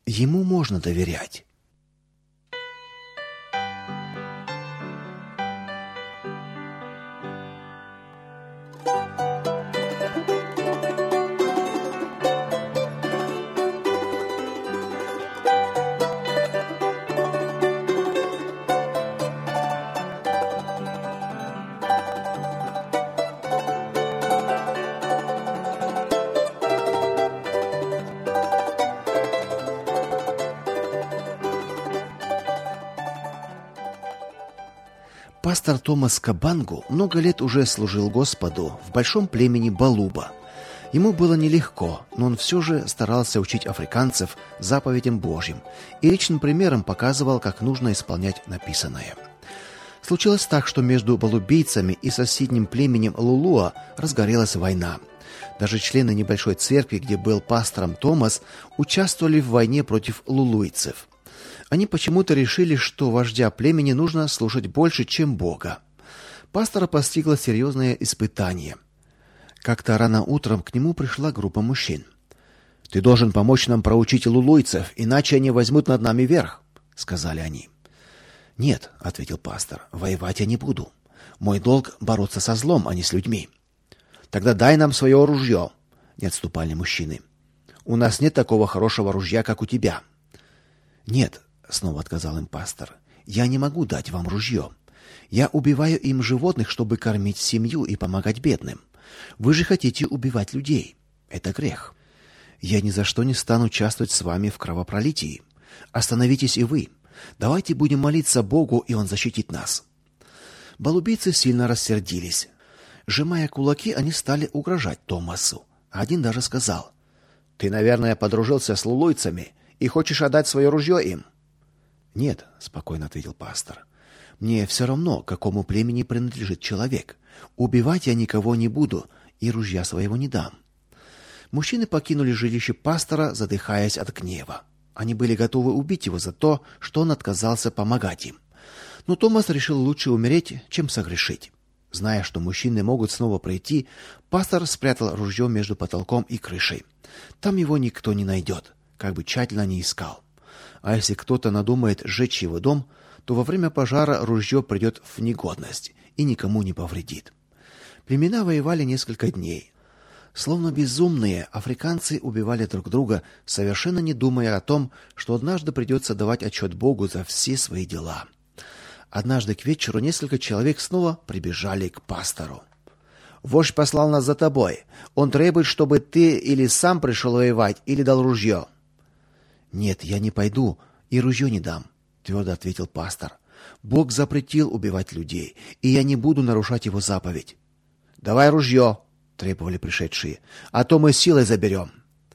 Ему можно доверять. Пастор Томас Кабангу много лет уже служил Господу в большом племени Балуба. Ему было нелегко, но он все же старался учить африканцев заповедям Божьим и личным примером показывал, как нужно исполнять написанное. Случилось так, что между балубийцами и соседним племенем Лулуа разгорелась война. Даже члены небольшой церкви, где был пастором Томас, участвовали в войне против лулуйцев. Они почему-то решили, что вождя племени нужно слушать больше, чем Бога. Пастора постигло серьезное испытание. Как-то рано утром к нему пришла группа мужчин. «Ты должен помочь нам проучить лулуйцев, иначе они возьмут над нами верх», — сказали они. «Нет», — ответил пастор, — «воевать я не буду. Мой долг — бороться со злом, а не с людьми». «Тогда дай нам свое ружье», — не отступали мужчины. «У нас нет такого хорошего ружья, как у тебя». «Нет», — снова отказал им пастор, — «я не могу дать вам ружье. Я убиваю им животных, чтобы кормить семью и помогать бедным. Вы же хотите убивать людей. Это грех. Я ни за что не стану участвовать с вами в кровопролитии. Остановитесь и вы. Давайте будем молиться Богу, и Он защитит нас». Балубийцы сильно рассердились. Сжимая кулаки, они стали угрожать Томасу. Один даже сказал: «Ты, наверное, подружился с лулуйцами и хочешь отдать свое ружье им?» «Нет», — спокойно ответил пастор. «Мне все равно, к какому племени принадлежит человек. Убивать я никого не буду и ружья своего не дам». Мужчины покинули жилище пастора, задыхаясь от гнева. Они были готовы убить его за то, что он отказался помогать им. Но Томас решил лучше умереть, чем согрешить. Зная, что мужчины могут снова прийти, пастор спрятал ружье между потолком и крышей. Там его никто не найдет, как бы тщательно ни искал. А если кто-то надумает сжечь его дом, то во время пожара ружье придет в негодность и никому не повредит. Племена воевали несколько дней. Словно безумные, африканцы убивали друг друга, совершенно не думая о том, что однажды придется давать отчет Богу за все свои дела. Однажды к вечеру несколько человек снова прибежали к пастору. «Вождь послал нас за тобой. Он требует, чтобы ты или сам пришел воевать, или дал ружье». «Нет, я не пойду и ружье не дам», — твердо ответил пастор. «Бог запретил убивать людей, и я не буду нарушать его заповедь». «Давай ружье», — требовали пришедшие, — «а то мы силой заберем».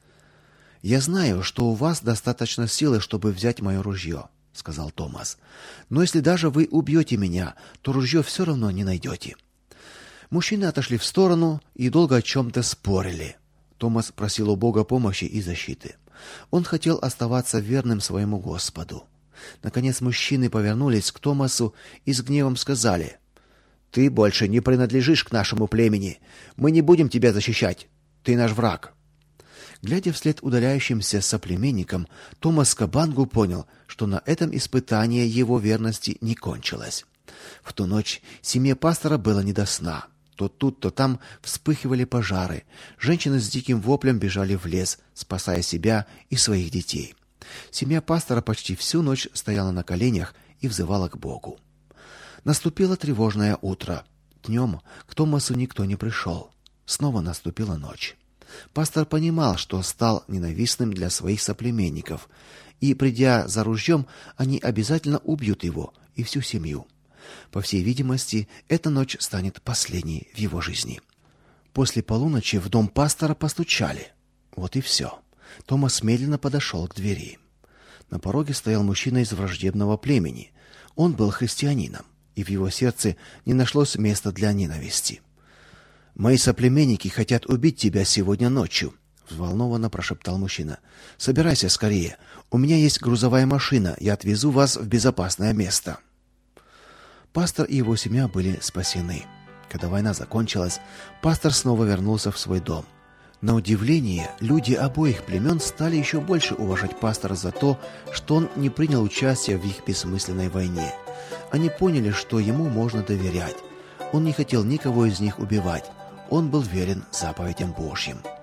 «Я знаю, что у вас достаточно силы, чтобы взять мое ружье», — сказал Томас. «Но если даже вы убьете меня, то ружье все равно не найдете». Мужчины отошли в сторону и долго о чем-то спорили. Томас просил у Бога помощи и защиты. Он хотел оставаться верным своему Господу. Наконец мужчины повернулись к Томасу и с гневом сказали: «Ты больше не принадлежишь к нашему племени. Мы не будем тебя защищать. Ты наш враг». Глядя вслед удаляющимся соплеменникам, Томас Кабангу понял, что на этом испытание его верности не кончилось. В ту ночь семье пастора было не до сна. То тут, то там вспыхивали пожары. Женщины с диким воплем бежали в лес, спасая себя и своих детей. Семья пастора почти всю ночь стояла на коленях и взывала к Богу. Наступило тревожное утро. Днем к Томасу никто не пришел. Снова наступила ночь. Пастор понимал, что стал ненавистным для своих соплеменников, и, придя за ружьем, они обязательно убьют его и всю семью. По всей видимости, эта ночь станет последней в его жизни. После полуночи в дом пастора постучали. Вот и все. Томас медленно подошел к двери. На пороге стоял мужчина из враждебного племени. Он был христианином, и в его сердце не нашлось места для ненависти. «Мои соплеменники хотят убить тебя сегодня ночью», — взволнованно прошептал мужчина. «Собирайся скорее. У меня есть грузовая машина. Я отвезу вас в безопасное место». Пастор и его семья были спасены. Когда война закончилась, пастор снова вернулся в свой дом. На удивление, люди обоих племен стали еще больше уважать пастора за то, что он не принял участия в их бессмысленной войне. Они поняли, что ему можно доверять. Он не хотел никого из них убивать. Он был верен заповедям Божьим.